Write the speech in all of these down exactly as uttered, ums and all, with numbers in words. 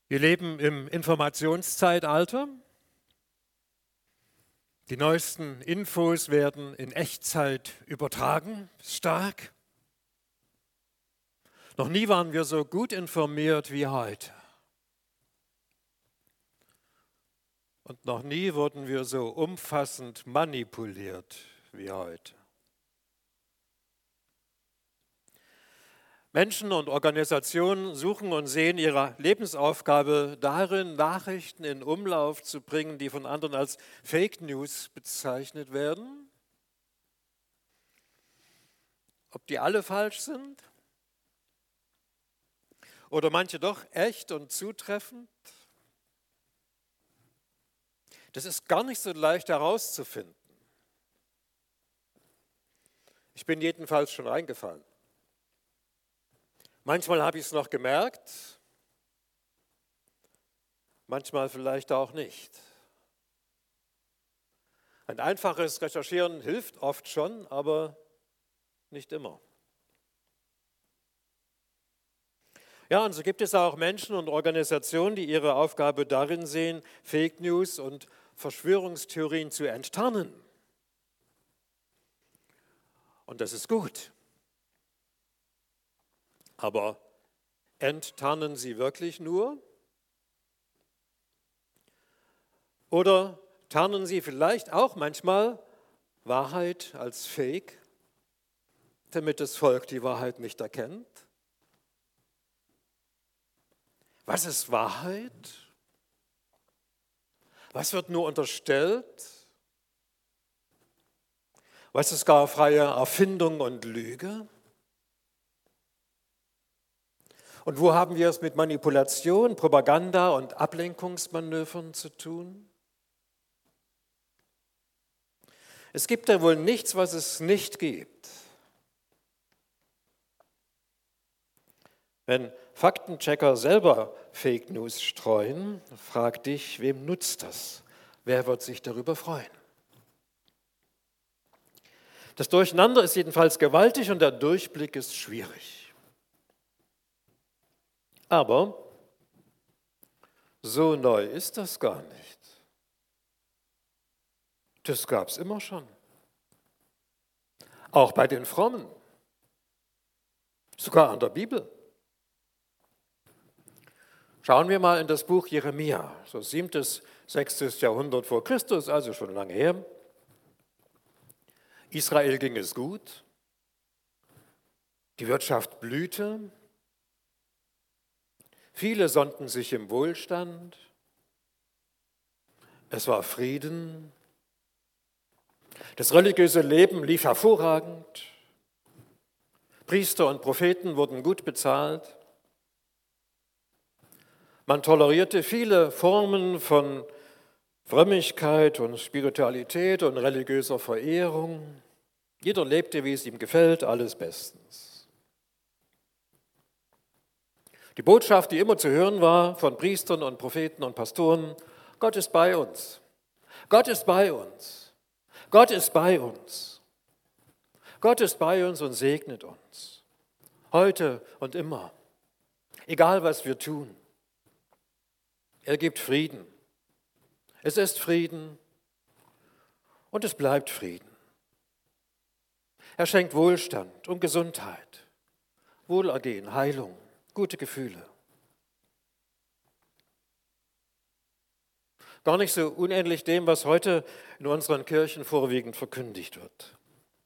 Wir leben im Informationszeitalter. Die neuesten Infos werden in Echtzeit übertragen, stark. Noch nie waren wir so gut informiert wie heute. Und noch nie wurden wir so umfassend manipuliert wie heute. Menschen und Organisationen suchen und sehen ihre Lebensaufgabe darin, Nachrichten in Umlauf zu bringen, die von anderen als Fake News bezeichnet werden. Ob die alle falsch sind oder manche doch echt und zutreffend, das ist gar nicht so leicht herauszufinden. Ich bin jedenfalls schon reingefallen. Manchmal habe ich es noch gemerkt, manchmal vielleicht auch nicht. Ein einfaches Recherchieren hilft oft schon, aber nicht immer. Ja, und so gibt es auch Menschen und Organisationen, die ihre Aufgabe darin sehen, Fake News und Verschwörungstheorien zu enttarnen. Und das ist gut. Aber enttarnen sie wirklich nur? Oder tarnen sie vielleicht auch manchmal Wahrheit als Fake, damit das Volk die Wahrheit nicht erkennt? Was ist Wahrheit? Was wird nur unterstellt? Was ist gar freie Erfindung und Lüge? Und wo haben wir es mit Manipulation, Propaganda und Ablenkungsmanövern zu tun? Es gibt ja wohl nichts, was es nicht gibt. Wenn Faktenchecker selber Fake News streuen, frag dich, wem nutzt das? Wer wird sich darüber freuen? Das Durcheinander ist jedenfalls gewaltig und der Durchblick ist schwierig. Aber so neu ist das gar nicht. Das gab es immer schon. Auch bei den Frommen. Sogar an der Bibel. Schauen wir mal in das Buch Jeremia, so siebtes, sechstes Jahrhundert vor Christus, also schon lange her. Israel ging es gut. Die Wirtschaft blühte. Viele sonnten sich im Wohlstand. Es war Frieden. Das religiöse Leben lief hervorragend. Priester und Propheten wurden gut bezahlt. Man tolerierte viele Formen von Frömmigkeit und Spiritualität und religiöser Verehrung. Jeder lebte, wie es ihm gefällt, alles bestens. Die Botschaft, die immer zu hören war von Priestern und Propheten und Pastoren: Gott ist bei uns. Gott ist bei uns. Gott ist bei uns. Gott ist bei uns und segnet uns. Heute und immer. Egal, was wir tun. Er gibt Frieden. Es ist Frieden und es bleibt Frieden. Er schenkt Wohlstand und Gesundheit, Wohlergehen, Heilung, gute Gefühle. Gar nicht so unähnlich dem, was heute in unseren Kirchen vorwiegend verkündigt wird.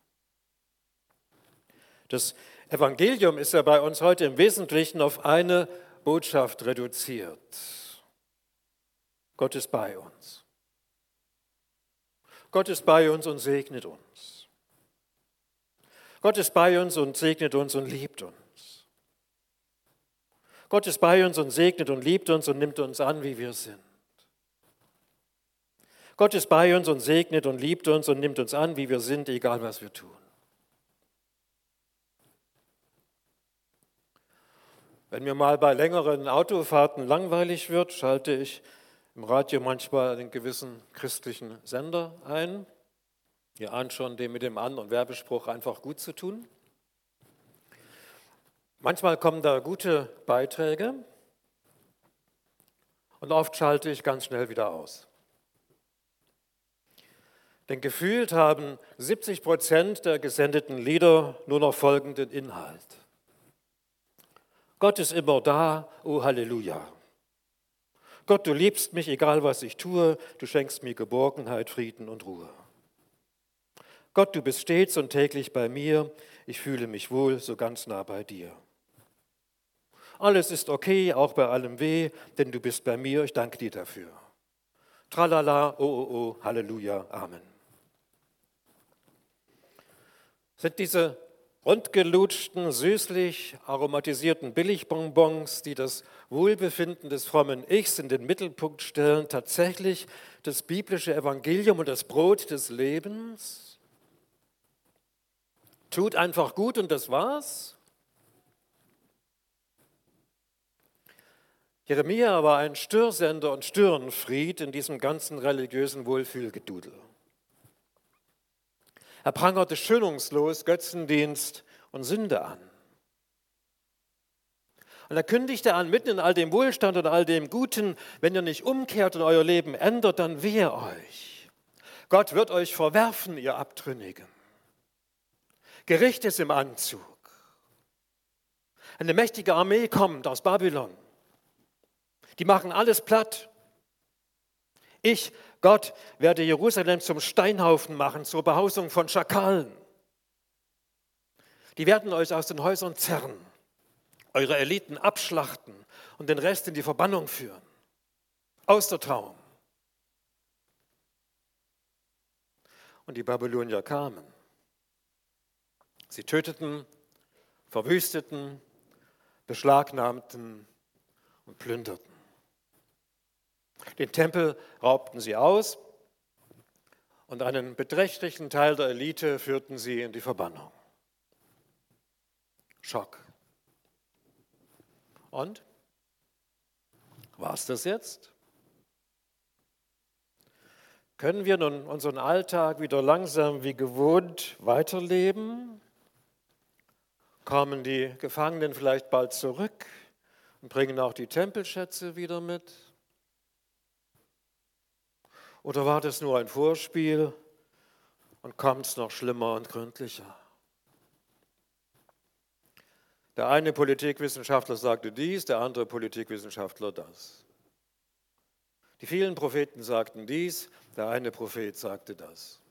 Das Evangelium ist ja bei uns heute im Wesentlichen auf eine Botschaft reduziert. Gott ist bei uns. Gott ist bei uns und segnet uns. Gott ist bei uns und segnet uns und liebt uns. Gott ist bei uns und segnet und liebt uns und nimmt uns an, wie wir sind. Gott ist bei uns und segnet und liebt uns und nimmt uns an, wie wir sind, egal was wir tun. Wenn mir mal bei längeren Autofahrten langweilig wird, schalte ich im Radio manchmal einen gewissen christlichen Sender ein. Ihr ahnt schon, den mit dem An- und Werbespruch einfach gut zu tun. Manchmal kommen da gute Beiträge. Und oft schalte ich ganz schnell wieder aus. Denn gefühlt haben siebzig Prozent der gesendeten Lieder nur noch folgenden Inhalt. Gott ist immer da, oh Halleluja. Gott, du liebst mich, egal was ich tue, du schenkst mir Geborgenheit, Frieden und Ruhe. Gott, du bist stets und täglich bei mir, ich fühle mich wohl, so ganz nah bei dir. Alles ist okay, auch bei allem Weh, denn du bist bei mir, ich danke dir dafür. Tralala, oh, oh, oh, Halleluja, Amen. Sind diese rundgelutschten, süßlich aromatisierten Billigbonbons, die das Wohlbefinden des frommen Ichs in den Mittelpunkt stellen, tatsächlich das biblische Evangelium und das Brot des Lebens? Tut einfach gut und das war's? Jeremia war ein Störsender und Störenfried in diesem ganzen religiösen Wohlfühlgedudel. Er prangerte schonungslos Götzendienst und Sünde an. Und er kündigte an, mitten in all dem Wohlstand und all dem Guten, wenn ihr nicht umkehrt und euer Leben ändert, dann wehe euch. Gott wird euch verwerfen, ihr Abtrünnigen. Gericht ist im Anzug. Eine mächtige Armee kommt aus Babylon. Die machen alles platt. Ich, Gott, werde Jerusalem zum Steinhaufen machen, zur Behausung von Schakalen. Die werden euch aus den Häusern zerren, eure Eliten abschlachten und den Rest in die Verbannung führen. Aus der Traum. Und die Babylonier kamen. Sie töteten, verwüsteten, beschlagnahmten und plünderten. Den Tempel raubten sie aus und einen beträchtlichen Teil der Elite führten sie in die Verbannung. Schock. Und? War es das jetzt? Können wir nun unseren Alltag wieder langsam wie gewohnt weiterleben? Kommen die Gefangenen vielleicht bald zurück und bringen auch die Tempelschätze wieder mit? Oder war das nur ein Vorspiel und kommt es noch schlimmer und gründlicher? Der eine Politikwissenschaftler sagte dies, der andere Politikwissenschaftler das. Die vielen Propheten sagten dies, der eine Prophet sagte das.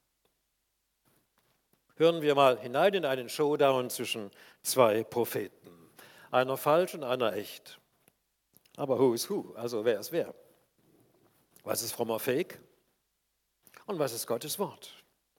Hören wir mal hinein in einen Showdown zwischen zwei Propheten. Einer falsch und einer echt. Aber who is who? Also wer ist wer? Was ist frommer Fake und was ist Gottes Wort?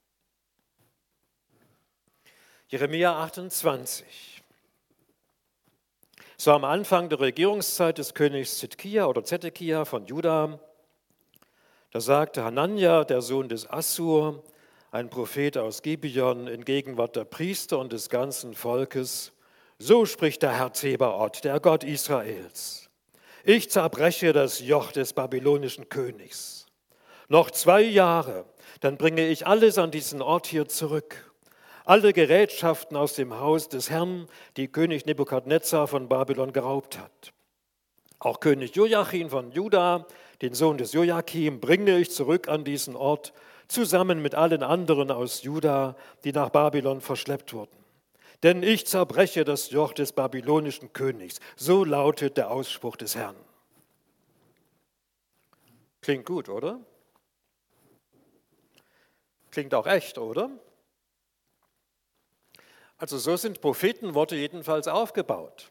Jeremia achtundzwanzig. So am Anfang der Regierungszeit des Königs Zedkia oder Zedekia von Juda, da sagte Hanania, der Sohn des Assur, ein Prophet aus Gibeon, in Gegenwart der Priester und des ganzen Volkes: So spricht der Herr Zebaoth, der Gott Israels. Ich zerbreche das Joch des babylonischen Königs. Noch zwei Jahre, dann bringe ich alles an diesen Ort hier zurück. Alle Gerätschaften aus dem Haus des Herrn, die König Nebukadnezar von Babylon geraubt hat. Auch König Joachim von Juda, den Sohn des Joachim, bringe ich zurück an diesen Ort, zusammen mit allen anderen aus Juda, die nach Babylon verschleppt wurden. Denn ich zerbreche das Joch des babylonischen Königs. So lautet der Ausspruch des Herrn. Klingt gut, oder? Klingt auch echt, oder? Also so sind Prophetenworte jedenfalls aufgebaut.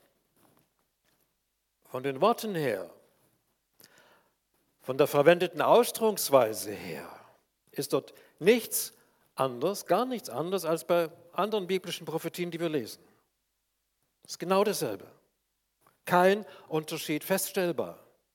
Von den Worten her, von der verwendeten Ausdrucksweise her, ist dort nichts anders, gar nichts anderes als bei anderen biblischen Prophetien, die wir lesen. Es ist genau dasselbe. Kein Unterschied feststellbar.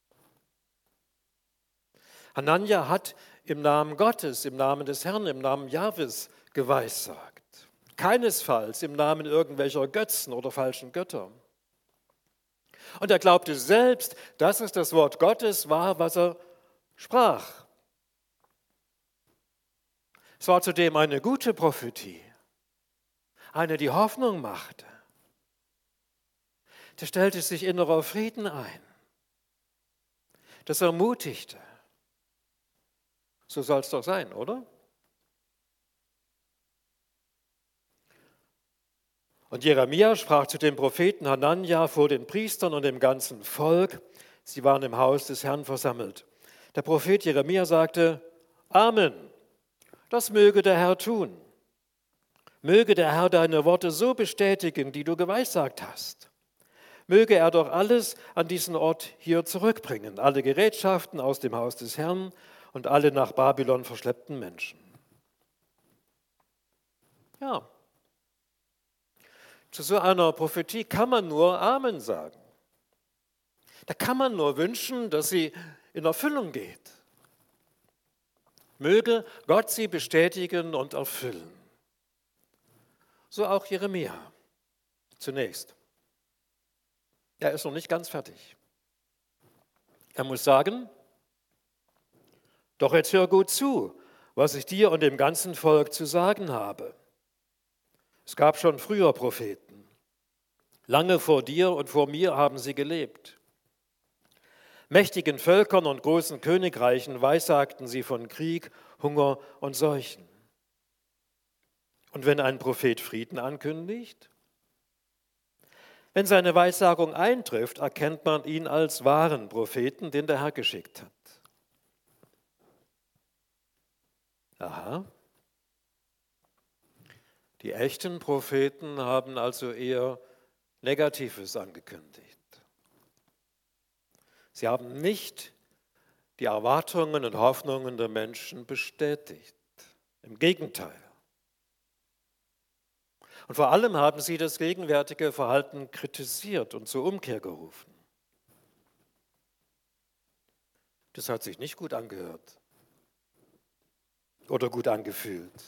Hanania hat im Namen Gottes, im Namen des Herrn, im Namen Jahwes geweissagt. Keinesfalls im Namen irgendwelcher Götzen oder falschen Götter. Und er glaubte selbst, dass es das Wort Gottes war, was er sprach. Es war zudem eine gute Prophetie, eine, die Hoffnung machte. Da stellte sich innerer Frieden ein. das ermutigte. So soll es doch sein, oder? Und Jeremia sprach zu dem Propheten Hanania vor den Priestern und dem ganzen Volk. Sie waren im Haus des Herrn versammelt. Der Prophet Jeremia sagte: Amen, das möge der Herr tun. Möge der Herr deine Worte so bestätigen, die du geweissagt hast. Möge er doch alles an diesen Ort hier zurückbringen, alle Gerätschaften aus dem Haus des Herrn und alle nach Babylon verschleppten Menschen. Ja, zu so einer Prophetie kann man nur Amen sagen. Da kann man nur wünschen, dass sie in Erfüllung geht. Möge Gott sie bestätigen und erfüllen. So auch Jeremia. Zunächst. Er ist noch nicht ganz fertig. Er muss sagen: Doch jetzt hör gut zu, was ich dir und dem ganzen Volk zu sagen habe. Es gab schon früher Propheten. Lange vor dir und vor mir haben sie gelebt. Mächtigen Völkern und großen Königreichen weissagten sie von Krieg, Hunger und Seuchen. Und wenn ein Prophet Frieden ankündigt? Wenn seine Weissagung eintrifft, erkennt man ihn als wahren Propheten, den der Herr geschickt hat. Aha. Die echten Propheten haben also eher Negatives angekündigt. Sie haben nicht die Erwartungen und Hoffnungen der Menschen bestätigt. Im Gegenteil. Und vor allem haben sie das gegenwärtige Verhalten kritisiert und zur Umkehr gerufen. Das hat sich nicht gut angehört oder gut angefühlt.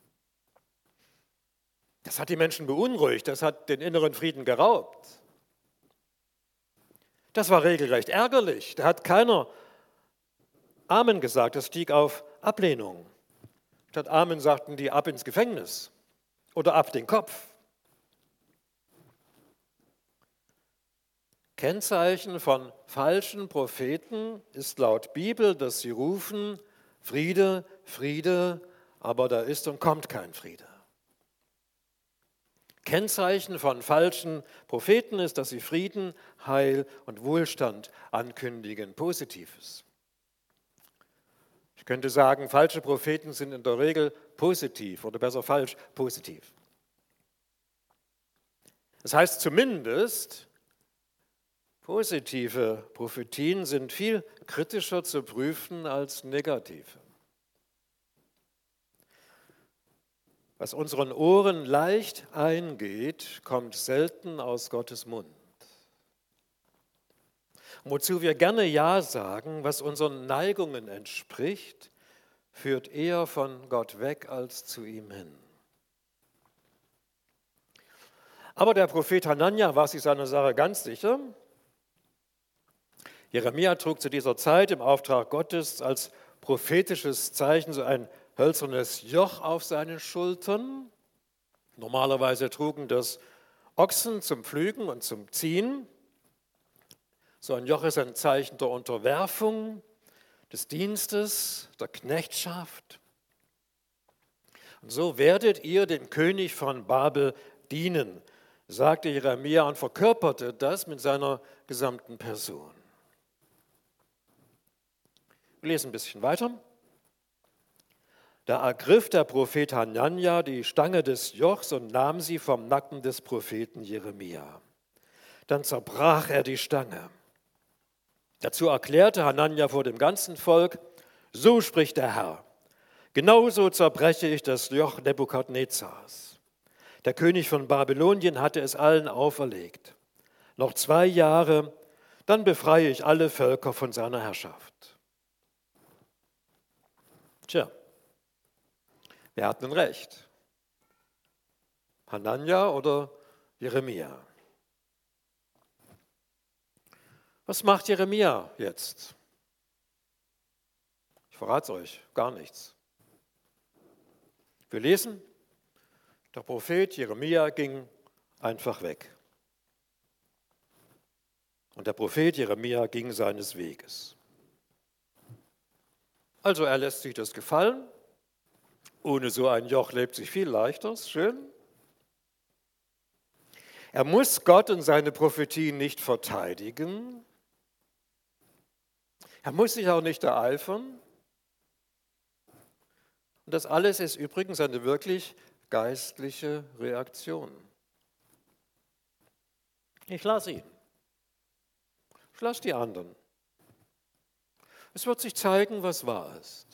Das hat die Menschen beunruhigt, das hat den inneren Frieden geraubt. Das war regelrecht ärgerlich. Da hat keiner Amen gesagt, das stieg auf Ablehnung. Statt Amen sagten die: ab ins Gefängnis oder ab den Kopf. Kennzeichen von falschen Propheten ist laut Bibel, dass sie rufen: Friede, Friede, aber da ist und kommt kein Friede. Kennzeichen von falschen Propheten ist, dass sie Frieden, Heil und Wohlstand ankündigen, Positives. Ich könnte sagen, falsche Propheten sind in der Regel positiv oder besser falsch, positiv. Das heißt zumindest, positive Prophetien sind viel kritischer zu prüfen als negative. Was unseren Ohren leicht eingeht, kommt selten aus Gottes Mund. Und wozu wir gerne Ja sagen, was unseren Neigungen entspricht, führt eher von Gott weg als zu ihm hin. Aber der Prophet Hanania war sich seiner Sache ganz sicher. Jeremia trug zu dieser Zeit im Auftrag Gottes als prophetisches Zeichen so ein hölzernes Joch auf seinen Schultern. Normalerweise trugen das Ochsen zum Pflügen und zum Ziehen. So ein Joch ist ein Zeichen der Unterwerfung, des Dienstes, der Knechtschaft. Und so werdet ihr dem König von Babel dienen, sagte Jeremia und verkörperte das mit seiner gesamten Person. Wir lesen ein bisschen weiter. Da ergriff der Prophet Hanania die Stange des Jochs und nahm sie vom Nacken des Propheten Jeremia. Dann zerbrach er die Stange. Dazu erklärte Hanania vor dem ganzen Volk: So spricht der Herr, genauso zerbreche ich das Joch Nebukadnezars. Der König von Babylonien hatte es allen auferlegt. Noch zwei Jahre, dann befreie ich alle Völker von seiner Herrschaft. Tja. Wer hat nun recht? Hanania oder Jeremia? Was macht Jeremia jetzt? Ich verrate es euch, gar nichts. Wir lesen, der Prophet Jeremia ging einfach weg. Und der Prophet Jeremia ging seines Weges. Also er lässt sich das gefallen. Ohne so ein Joch lebt sich viel leichter, ist schön. Er muss Gott und seine Prophetien nicht verteidigen. Er muss sich auch nicht ereifern. Und das alles ist übrigens eine wirklich geistliche Reaktion. Ich lasse ihn. Ich lasse die anderen. Es wird sich zeigen, was wahr ist.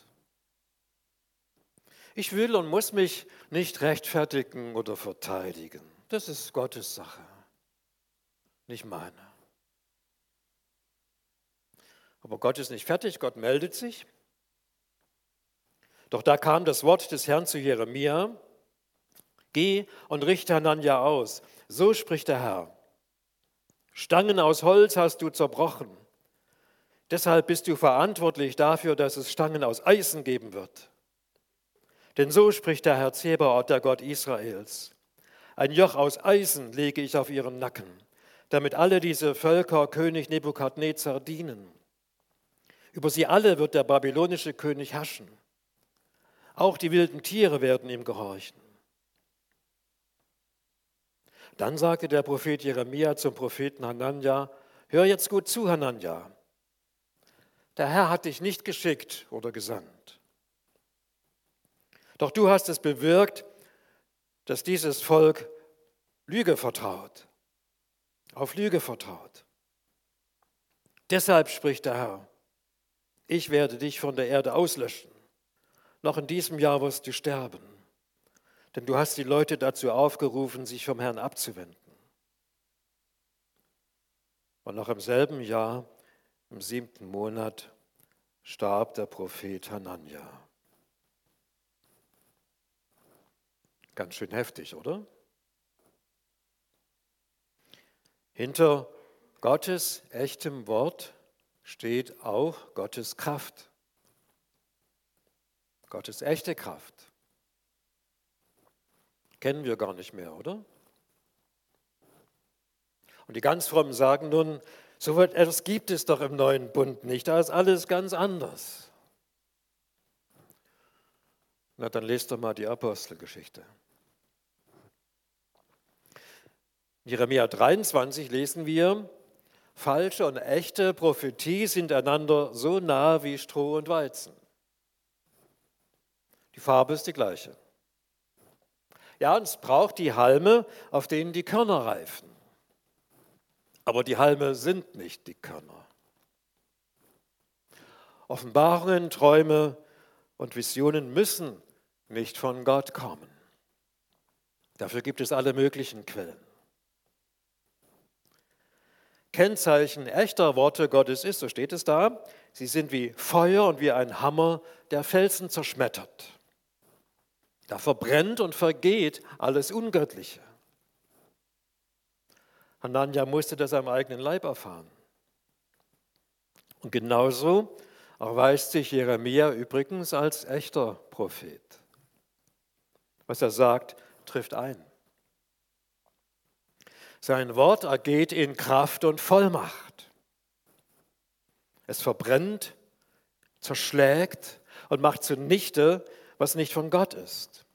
Ich will und muss mich nicht rechtfertigen oder verteidigen. Das ist Gottes Sache, nicht meine. Aber Gott ist nicht fertig, Gott meldet sich. Doch da kam das Wort des Herrn zu Jeremia: Geh und richte Hananja aus. So spricht der Herr. Stangen aus Holz hast du zerbrochen. Deshalb bist du verantwortlich dafür, dass es Stangen aus Eisen geben wird. Denn so spricht der Herr Zebaoth, der Gott Israels. Ein Joch aus Eisen lege ich auf ihren Nacken, damit alle diese Völker König Nebukadnezar dienen. Über sie alle wird der babylonische König herrschen. Auch die wilden Tiere werden ihm gehorchen. Dann sagte der Prophet Jeremia zum Propheten Hananja: Hör jetzt gut zu, Hananja. Der Herr hat dich nicht geschickt oder gesandt. Doch du hast es bewirkt, dass dieses Volk Lüge vertraut, auf Lüge vertraut. Deshalb spricht der Herr: Ich werde dich von der Erde auslöschen. Noch in diesem Jahr wirst du sterben, denn du hast die Leute dazu aufgerufen, sich vom Herrn abzuwenden. Und noch im selben Jahr, im siebten Monat, starb der Prophet Hananja. Ganz schön heftig, oder? Hinter Gottes echtem Wort steht auch Gottes Kraft. Gottes echte Kraft. Kennen wir gar nicht mehr, oder? Und die ganz Frommen sagen nun, so etwas gibt es doch im neuen Bund nicht, da ist alles ganz anders. Na, dann lest doch mal die Apostelgeschichte. In Jeremia dreiundzwanzig lesen wir: Falsche und echte Prophetie sind einander so nah wie Stroh und Weizen. Die Farbe ist die gleiche. Ja, und es braucht die Halme, auf denen die Körner reifen. Aber die Halme sind nicht die Körner. Offenbarungen, Träume und Visionen müssen nicht von Gott kommen. Dafür gibt es alle möglichen Quellen. Kennzeichen echter Worte Gottes ist, so steht es da, sie sind wie Feuer und wie ein Hammer, der Felsen zerschmettert. Da verbrennt und vergeht alles Ungöttliche. Hananja musste das am eigenen Leib erfahren. Und genauso erweist sich Jeremia übrigens als echter Prophet. Was er sagt, trifft ein. Sein Wort ergeht in Kraft und Vollmacht. Es verbrennt, zerschlägt und macht zunichte, was nicht von Gott ist.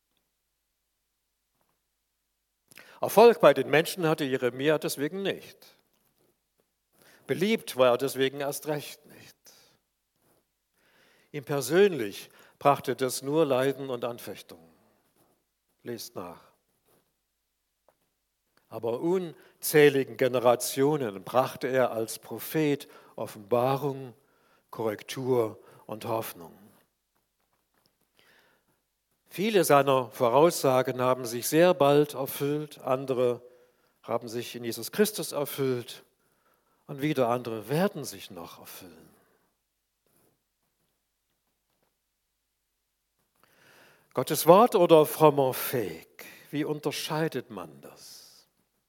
Erfolg bei den Menschen hatte Jeremia deswegen nicht. Beliebt war er deswegen erst recht nicht. Ihm persönlich brachte das nur Leiden und Anfechtungen. Lest nach. Aber unzähligen Generationen brachte er als Prophet Offenbarung, Korrektur und Hoffnung. Viele seiner Voraussagen haben sich sehr bald erfüllt, andere haben sich in Jesus Christus erfüllt und wieder andere werden sich noch erfüllen. Gottes Wort oder frommer Fake, wie unterscheidet man das?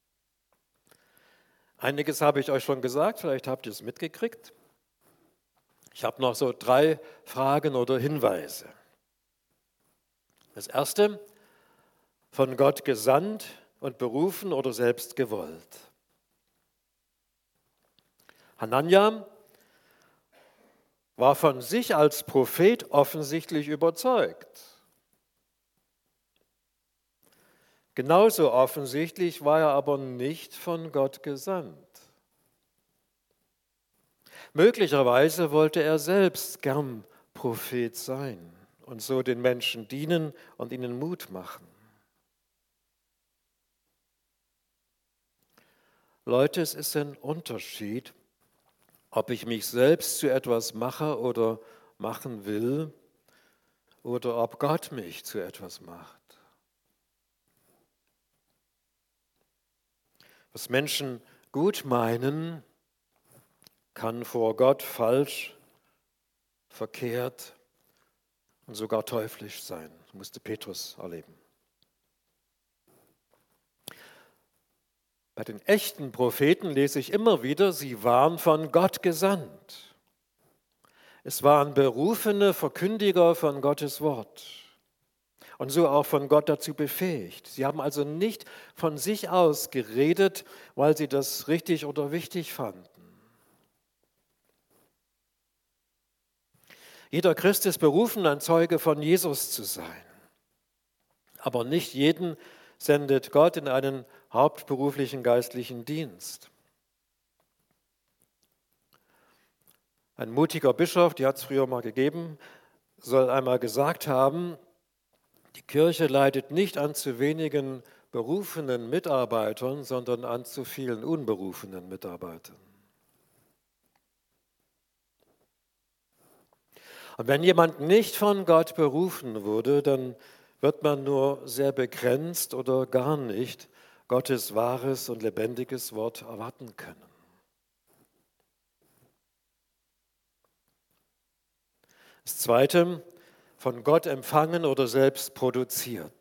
Einiges habe ich euch schon gesagt, vielleicht habt ihr es mitgekriegt. Ich habe noch so drei Fragen oder Hinweise. Das erste, von Gott gesandt und berufen oder selbst gewollt. Hananja war von sich als Prophet offensichtlich überzeugt. Genauso offensichtlich war er aber nicht von Gott gesandt. Möglicherweise wollte er selbst gern Prophet sein und so den Menschen dienen und ihnen Mut machen. Leute, es ist ein Unterschied, ob ich mich selbst zu etwas mache oder machen will oder ob Gott mich zu etwas macht. Was Menschen gut meinen, kann vor Gott falsch, verkehrt und sogar teuflisch sein. Das musste Petrus erleben. Bei den echten Propheten lese ich immer wieder, sie waren von Gott gesandt. Es waren berufene Verkündiger von Gottes Wort und so auch von Gott dazu befähigt. Sie haben also nicht von sich aus geredet, weil sie das richtig oder wichtig fanden. Jeder Christ ist berufen, ein Zeuge von Jesus zu sein. Aber nicht jeden sendet Gott in einen hauptberuflichen geistlichen Dienst. Ein mutiger Bischof, die hat es früher mal gegeben, soll einmal gesagt haben, die Kirche leidet nicht an zu wenigen berufenen Mitarbeitern, sondern an zu vielen unberufenen Mitarbeitern. Und wenn jemand nicht von Gott berufen wurde, dann wird man nur sehr begrenzt oder gar nicht Gottes wahres und lebendiges Wort erwarten können. Das Zweite, von Gott empfangen oder selbst produziert.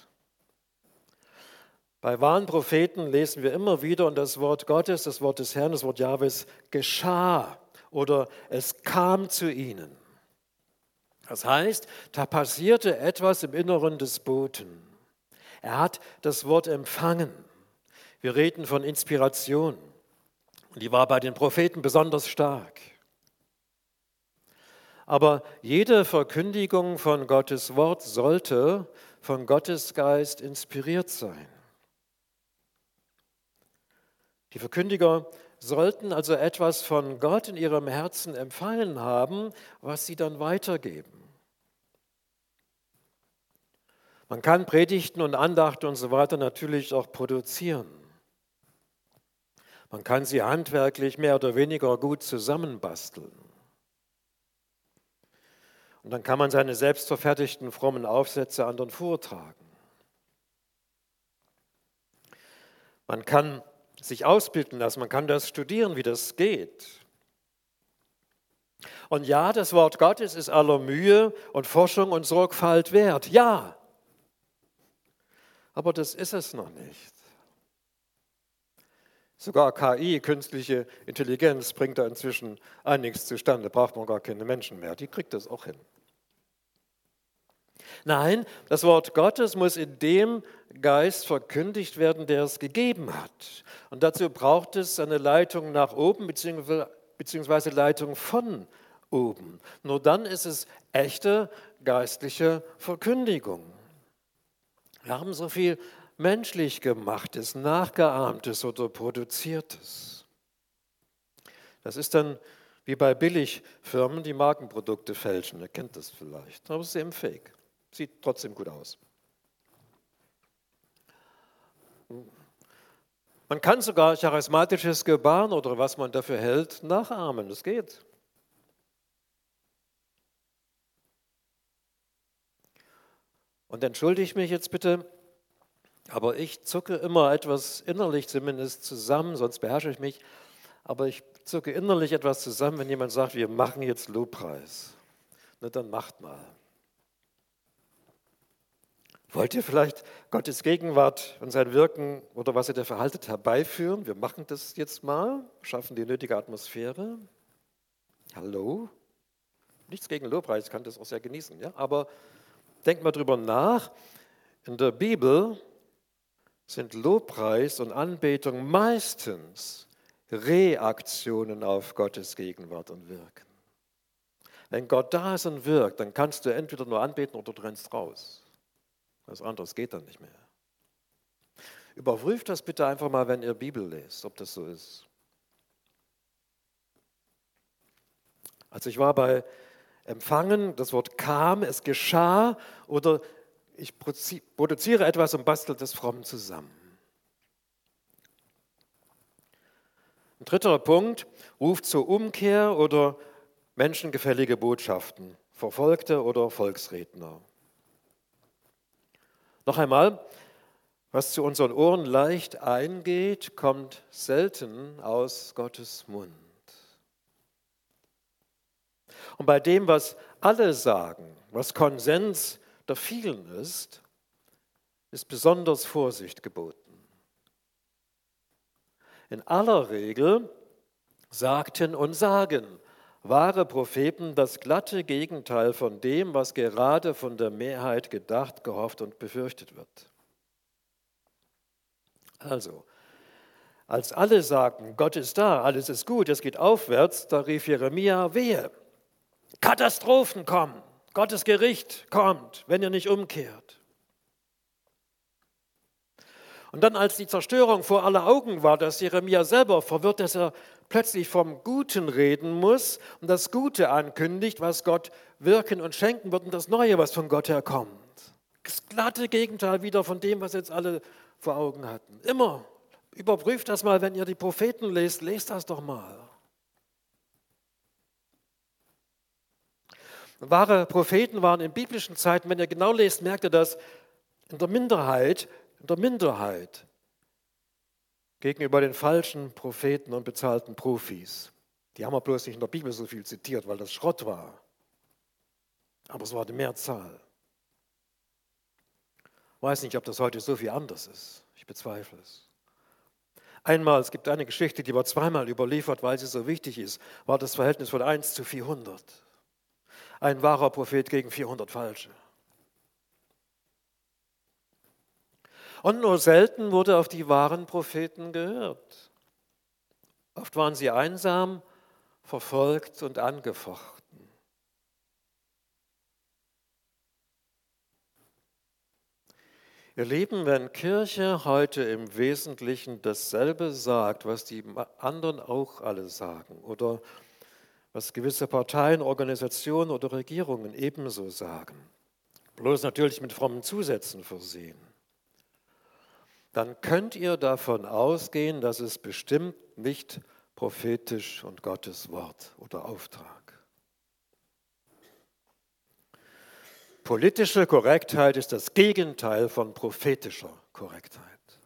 Bei wahren Propheten lesen wir immer wieder, und das Wort Gottes, das Wort des Herrn, das Wort Jahwes geschah oder es kam zu ihnen. Das heißt, da passierte etwas im Inneren des Boten. Er hat das Wort empfangen. Wir reden von Inspiration. Und die war bei den Propheten besonders stark. Aber jede Verkündigung von Gottes Wort sollte von Gottes Geist inspiriert sein. Die Verkündiger sollten also etwas von Gott in ihrem Herzen empfangen haben, was sie dann weitergeben. Man kann Predigten und Andachten und so weiter natürlich auch produzieren. Man kann sie handwerklich mehr oder weniger gut zusammenbasteln. Und dann kann man seine selbstverfertigten frommen Aufsätze anderen vortragen. Man kann sich ausbilden lassen, man kann das studieren, wie das geht. Und ja, das Wort Gottes ist aller Mühe und Forschung und Sorgfalt wert. Ja, aber das ist es noch nicht. Sogar K I, künstliche Intelligenz, bringt da inzwischen einiges zustande. Braucht man gar keine Menschen mehr. Die kriegt das auch hin. Nein, das Wort Gottes muss in dem Geist verkündigt werden, der es gegeben hat. Und dazu braucht es eine Leitung nach oben, beziehungsweise Leitung von oben. Nur dann ist es echte geistliche Verkündigung. Wir haben so viel menschlich gemachtes, nachgeahmtes oder produziertes. Das ist dann wie bei Billigfirmen, die Markenprodukte fälschen. Ihr kennt das vielleicht, aber es ist eben fake. Sieht trotzdem gut aus. Man kann sogar charismatisches Gebaren oder was man dafür hält, nachahmen. Das geht. Und entschuldige mich jetzt bitte, aber ich zucke immer etwas innerlich zumindest zusammen, sonst beherrsche ich mich, aber ich zucke innerlich etwas zusammen, wenn jemand sagt, wir machen jetzt Lobpreis. Na, dann macht mal. Wollt ihr vielleicht Gottes Gegenwart und sein Wirken oder was ihr dafür haltet herbeiführen? Wir machen das jetzt mal, schaffen die nötige Atmosphäre. Hallo? Nichts gegen Lobpreis, ich kann das auch sehr genießen, ja? Aber denkt mal drüber nach. In der Bibel sind Lobpreis und Anbetung meistens Reaktionen auf Gottes Gegenwart und Wirken. Wenn Gott da ist und wirkt, dann kannst du entweder nur anbeten oder du rennst raus. Was anderes geht dann nicht mehr. Überprüft das bitte einfach mal, wenn ihr Bibel lest, ob das so ist. Also ich war bei Empfangen, das Wort kam, es geschah oder ich produziere etwas und bastel das fromm zusammen. Ein dritter Punkt, ruft zur Umkehr oder menschengefällige Botschaften, Verfolgte oder Volksredner. Noch einmal, was zu unseren Ohren leicht eingeht, kommt selten aus Gottes Mund. Und bei dem, was alle sagen, was Konsens der vielen ist, ist besonders Vorsicht geboten. In aller Regel sagten und sagen wahre Propheten das glatte Gegenteil von dem, was gerade von der Mehrheit gedacht, gehofft und befürchtet wird. Also, als alle sagten, Gott ist da, alles ist gut, es geht aufwärts, da rief Jeremia, wehe, Katastrophen kommen, Gottes Gericht kommt, wenn ihr nicht umkehrt. Und dann, als die Zerstörung vor aller Augen war, dass Jeremia selber verwirrt, dass er plötzlich vom Guten reden muss und das Gute ankündigt, was Gott wirken und schenken wird und das Neue, was von Gott herkommt. Das glatte Gegenteil wieder von dem, was jetzt alle vor Augen hatten. Immer. Überprüft das mal, wenn ihr die Propheten lest, lest das doch mal. Wahre Propheten waren in biblischen Zeiten, wenn ihr genau lest, merkt ihr das, in der Minderheit, in der Minderheit gegenüber den falschen Propheten und bezahlten Profis. Die haben wir bloß nicht in der Bibel so viel zitiert, weil das Schrott war. Aber es war die Mehrzahl. Ich weiß nicht, ob das heute so viel anders ist. Ich bezweifle es. Einmal, es gibt eine Geschichte, die war zweimal überliefert, weil sie so wichtig ist, war das Verhältnis von eins zu vierhundert. Ein wahrer Prophet gegen vierhundert falsche. Und nur selten wurde auf die wahren Propheten gehört. Oft waren sie einsam, verfolgt und angefochten. Ihr Lieben, wenn Kirche heute im Wesentlichen dasselbe sagt, was die anderen auch alle sagen oder was gewisse Parteien, Organisationen oder Regierungen ebenso sagen, bloß natürlich mit frommen Zusätzen versehen, dann könnt ihr davon ausgehen, dass es bestimmt nicht prophetisch und Gottes Wort oder Auftrag. Politische Korrektheit ist das Gegenteil von prophetischer Korrektheit.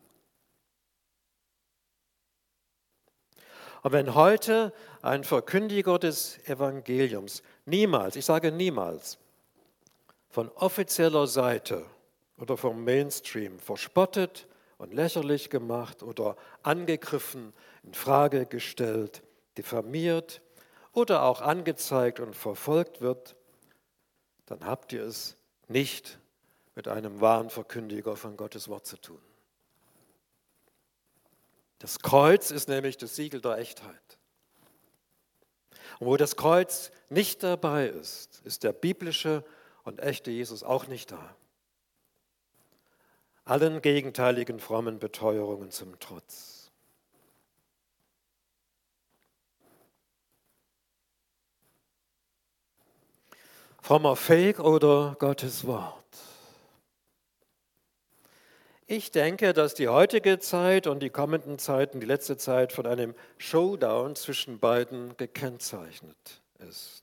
Und wenn heute ein Verkündiger des Evangeliums niemals, ich sage niemals, von offizieller Seite oder vom Mainstream verspottet und lächerlich gemacht oder angegriffen, in Frage gestellt, diffamiert oder auch angezeigt und verfolgt wird, dann habt ihr es nicht mit einem wahren Verkündiger von Gottes Wort zu tun. Das Kreuz ist nämlich das Siegel der Echtheit. Und wo das Kreuz nicht dabei ist, ist der biblische und echte Jesus auch nicht da. Allen gegenteiligen frommen Beteuerungen zum Trotz. Frommer Fake oder Gottes Wort? Ich denke, dass die heutige Zeit und die kommenden Zeiten, die letzte Zeit, von einem Showdown zwischen beiden gekennzeichnet ist.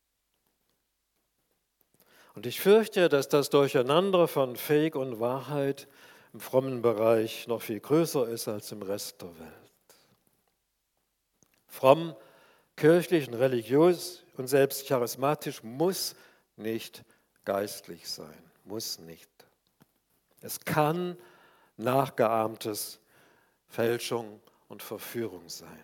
Und ich fürchte, dass das Durcheinander von Fake und Wahrheit im frommen Bereich noch viel größer ist als im Rest der Welt. Fromm, kirchlich und religiös und selbst charismatisch muss nicht geistlich sein, muss nicht. Es kann nachgeahmtes Fälschung und Verführung sein.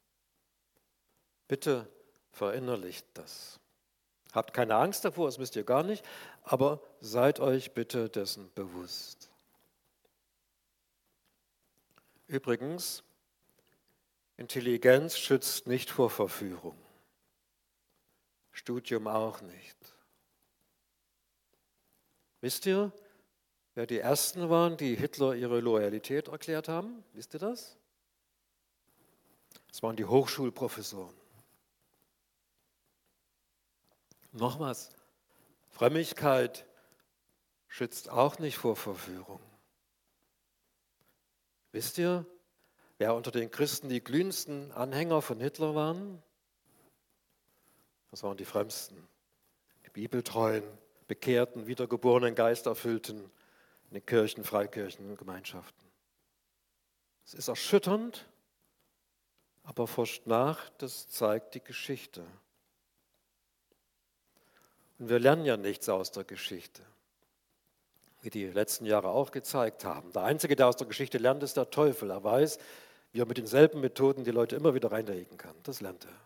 Bitte verinnerlicht das. Habt keine Angst davor, das müsst ihr gar nicht, aber seid euch bitte dessen bewusst. Übrigens, Intelligenz schützt nicht vor Verführung. Studium auch nicht. Wisst ihr, wer die Ersten waren, die Hitler ihre Loyalität erklärt haben? Wisst ihr das? Das waren die Hochschulprofessoren. Noch was, Frömmigkeit schützt auch nicht vor Verführung. Wisst ihr, wer unter den Christen die glühendsten Anhänger von Hitler waren? Das waren die Frömmsten, die bibeltreuen, bekehrten, wiedergeborenen, geisterfüllten in den Kirchen, Freikirchen und Gemeinschaften. Es ist erschütternd, aber forscht nach, das zeigt die Geschichte. Und wir lernen ja nichts aus der Geschichte, wie die letzten Jahre auch gezeigt haben. Der Einzige, der aus der Geschichte lernt, ist der Teufel. Er weiß, wie er mit denselben Methoden die Leute immer wieder reinreden kann. Das lernt er.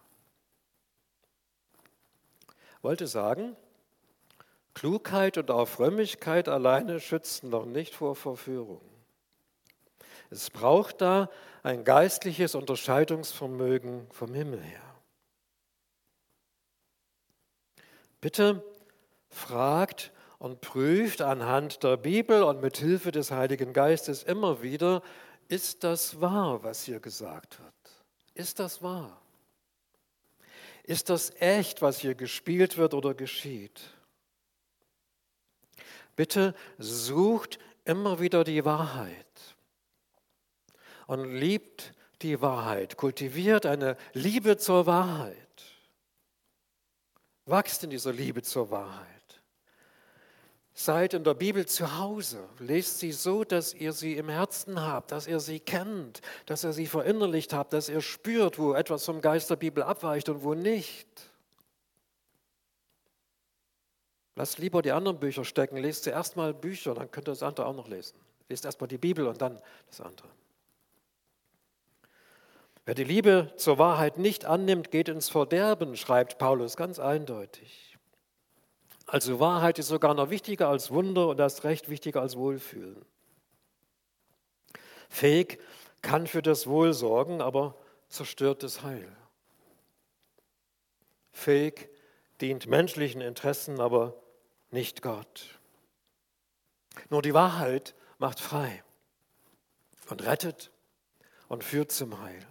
Wollte sagen, Klugheit und auch Frömmigkeit alleine schützen noch nicht vor Verführung. Es braucht da ein geistliches Unterscheidungsvermögen vom Himmel her. Bitte fragt und prüft anhand der Bibel und mit Hilfe des Heiligen Geistes immer wieder, ist das wahr, was hier gesagt wird? Ist das wahr? Ist das echt, was hier gespielt wird oder geschieht? Bitte sucht immer wieder die Wahrheit und liebt die Wahrheit, kultiviert eine Liebe zur Wahrheit. Wachst in dieser Liebe zur Wahrheit. Seid in der Bibel zu Hause. Lest sie so, dass ihr sie im Herzen habt, dass ihr sie kennt, dass ihr sie verinnerlicht habt, dass ihr spürt, wo etwas vom Geist der Bibel abweicht und wo nicht. Lasst lieber die anderen Bücher stecken. Lest zuerst mal Bücher, dann könnt ihr das andere auch noch lesen. Lest erst mal die Bibel und dann das andere. Wer die Liebe zur Wahrheit nicht annimmt, geht ins Verderben, schreibt Paulus ganz eindeutig. Also Wahrheit ist sogar noch wichtiger als Wunder und erst recht wichtiger als Wohlfühlen. Fake kann für das Wohl sorgen, aber zerstört das Heil. Fake dient menschlichen Interessen, aber nicht Gott. Nur die Wahrheit macht frei und rettet und führt zum Heil.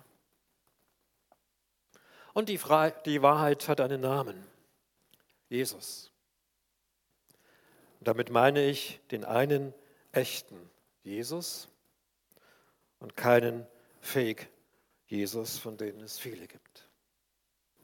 Und die, Fre- die Wahrheit hat einen Namen, Jesus. Und damit meine ich den einen echten Jesus und keinen Fake Jesus, von denen es viele gibt.